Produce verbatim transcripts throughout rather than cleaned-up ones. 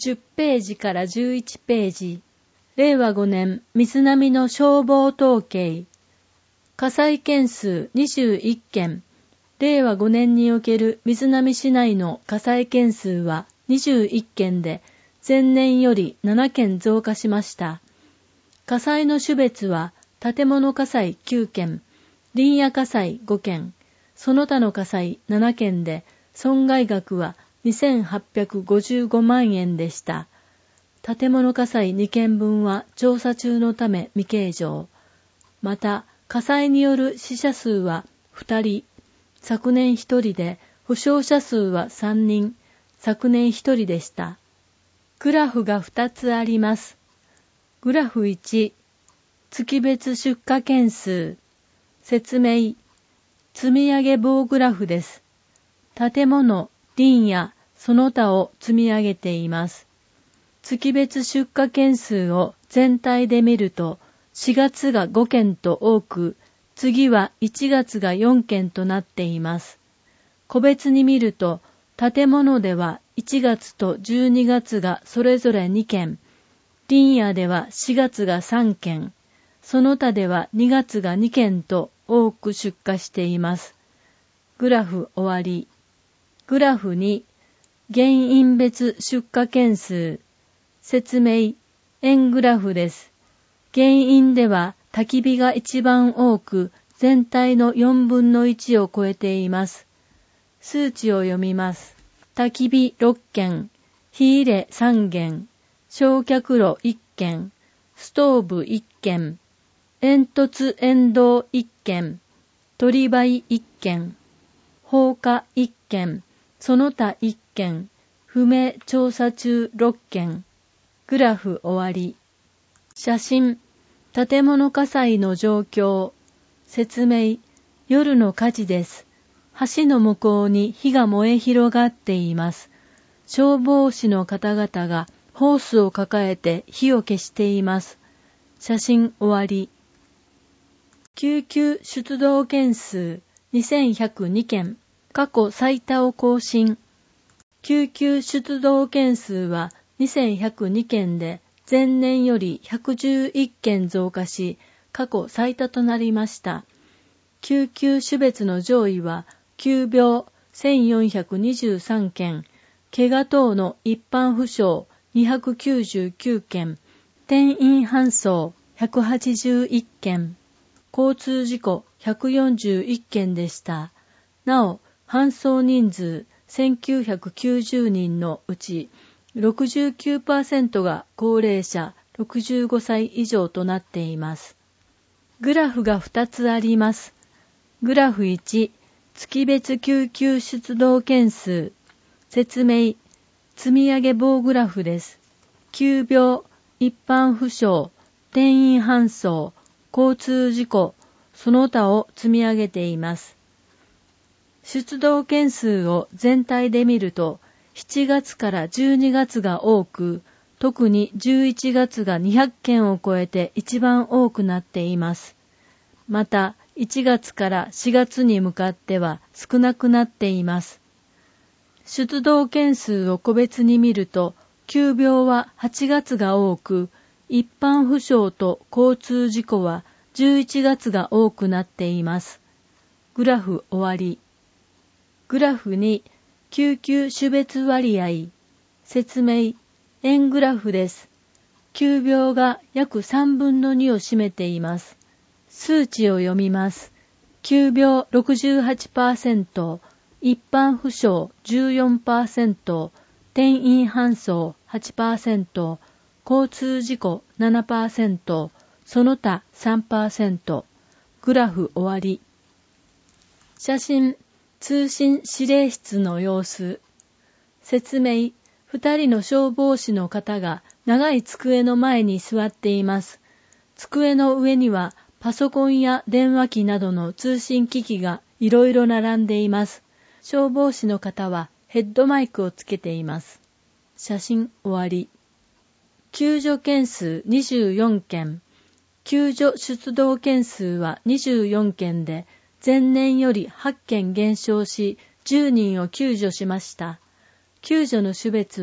じゅっページからじゅういちページ。れいわごねん水波の消防統計。火災件数にじゅういっけん。れいわごねんにおける水波市内の火災件数はにじゅういっけんで、前年よりななけん増加しました。火災の種別は、建物火災きゅうけん、林野火災ごけん、その他の火災ななけんで、損害額はにせんはっぴゃくごじゅうごまんえんでした。建物火災にけんぶんは調査中のため未計上。また、火災による死者数はふたり、昨年ひとりで、負傷者数はさんにん、昨年ひとりでした。グラフがふたつあります。グラフいち、月別出荷件数。説明。積み上げ棒グラフです。建物、林やその他を積み上げています。月別出荷件数を全体で見ると、しがつがごけんと多く、次はいちがつがよんけんとなっています。個別に見ると、建物ではいちがつとじゅうにがつがそれぞれにけん、林野ではしがつがさんけん、その他ではにがつがにけんと多く出荷しています。グラフ終わり。グラフに、原因別出荷件数。説明。円グラフです。原因では焚き火が一番多く、全体のよんぶんのいちを超えています。数値を読みます。焚き火ろっけん、火入れさんけん、焼却炉いっけん、ストーブいっけん、煙突煙道いっけん、鳥灰いっけん、放火いっけん、その他いっけん、不明調査中ろっけん。グラフ終わり。写真。建物火災の状況。説明。夜の火事です。橋の向こうに火が燃え広がっています。消防士の方々がホースを抱えて火を消しています。写真終わり。救急出動件数にせんひゃくにけん。過去最多を更新。救急出動件数はにせんひゃくにけんで前年よりひゃくじゅういっけん増加し、過去最多となりました。救急種別の上位は、急病せんよんひゃくにじゅうさんけん、怪我等の一般負傷にひゃくきゅうじゅうきゅうけん、転院搬送ひゃくはちじゅういっけん、交通事故ひゃくよんじゅういっけんでした。なお、搬送人数せんきゅうひゃくきゅうじゅうにんのうち、ろくじゅうきゅうパーセント が高齢者ろくじゅうごさい以上となっています。グラフがふたつあります。グラフいち、月別救急出動件数。説明。積み上げ棒グラフです。急病、一般負傷、転院搬送、交通事故、その他を積み上げています。出動件数を全体で見ると、しちがつからじゅうにがつが多く、特にじゅういちがつがにひゃっけんを超えて一番多くなっています。また、いちがつからしがつに向かっては少なくなっています。出動件数を個別に見ると、急病ははちがつが多く、一般負傷と交通事故はじゅういちがつが多くなっています。グラフ終わり。グラフに、救急種別割合。説明。円グラフです。急病が約さんぶんのにを占めています。数値を読みます。急病 ろくじゅうはちパーセント、一般負傷 じゅうよんパーセント、転院搬送 はちパーセント、交通事故 ななパーセント、その他 さんパーセント。グラフ終わり。写真。通信指令室の様子。説明。二人の消防士の方が長い机の前に座っています。机の上にはパソコンや電話機などの通信機器がいろいろ並んでいます。消防士の方はヘッドマイクをつけています。写真終わり。救助件数にじゅうよんけん。救助出動件数はにじゅうよんけんで、前年よりはっけん減少し、じゅうにんを救助しました。救助の種別は、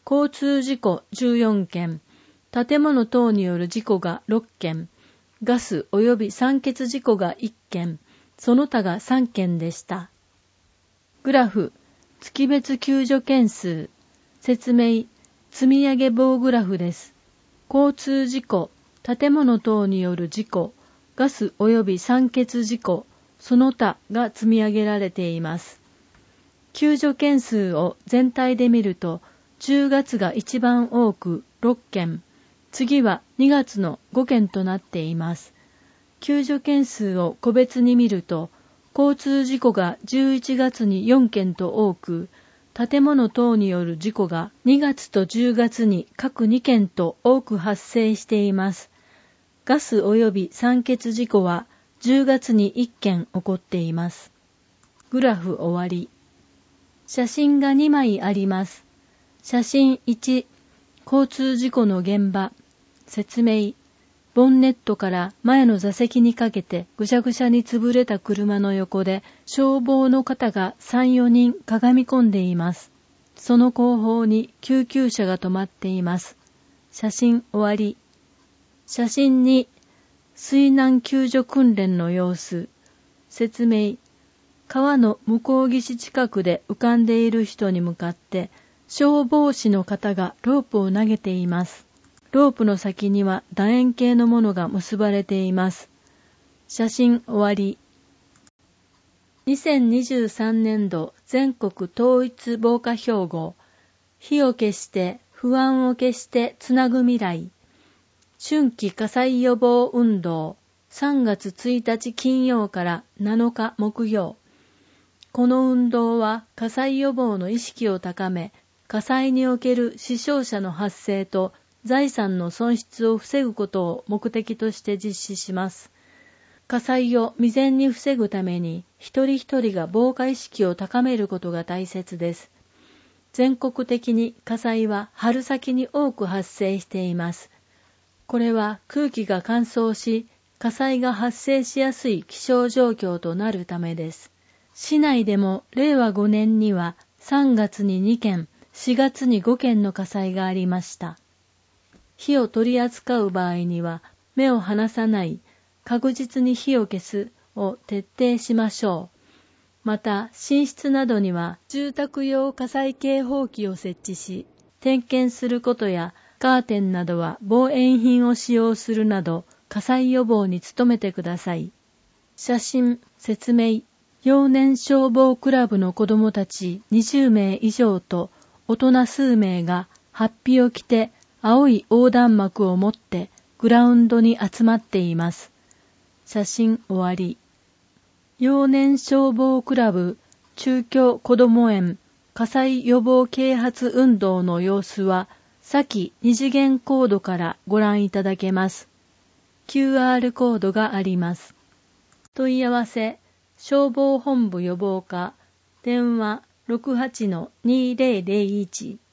交通事故じゅうよんけん、建物等による事故がろっけん、ガス及び酸欠事故がいっけん、その他がさんけんでした。グラフ、月別救助件数、説明、積み上げ棒グラフです。交通事故、建物等による事故、ガス及び酸欠事故、その他が積み上げられています。救助件数を全体で見ると、じゅうがつが一番多くろっけん、次はにがつのごけんとなっています。救助件数を個別に見ると、交通事故がじゅういちがつによんけんと多く、建物等による事故がにがつとじゅうがつに各にけんと多く発生しています。ガス及び酸欠事故はじゅうがつにいっけん起こっています。グラフ終わり。写真がにまいあります。写真いち、交通事故の現場。説明。ボンネットから前の座席にかけてぐしゃぐしゃに潰れた車の横で消防の方がさん、よにんかがみ込んでいます。その後方に救急車が止まっています。写真終わり。写真に水難救助訓練の様子。説明。川の向こう岸近くで浮かんでいる人に向かって消防士の方がロープを投げています。ロープの先には楕円形のものが結ばれています。写真終わり。にせんにじゅうさんねんど全国統一防火標語。火を消して不安を消してつなぐ未来。春季火災予防運動。さんがつついたち金曜からなのか木曜。この運動は火災予防の意識を高め、火災における死傷者の発生と財産の損失を防ぐことを目的として実施します。火災を未然に防ぐために一人一人が防火意識を高めることが大切です。全国的に火災は春先に多く発生しています。これは空気が乾燥し、火災が発生しやすい気象状況となるためです。市内でもれいわごねんにはさんがつににけん、しがつにごけんの火災がありました。火を取り扱う場合には目を離さない、確実に火を消すを徹底しましょう。また寝室などには住宅用火災警報器を設置し、点検することやカーテンなどは防煙品を使用するなど火災予防に努めてください。写真、説明。幼年消防クラブの子どもたちにじゅうめい以上と大人数名が法被を着て青い横断幕を持ってグラウンドに集まっています。写真終わり。幼年消防クラブ中京こども園火災予防啓発運動の様子は下記二次元コードからご覧いただけます。キューアール コードがあります。問い合わせ消防本部予防課電話 ろくはちのにせんいち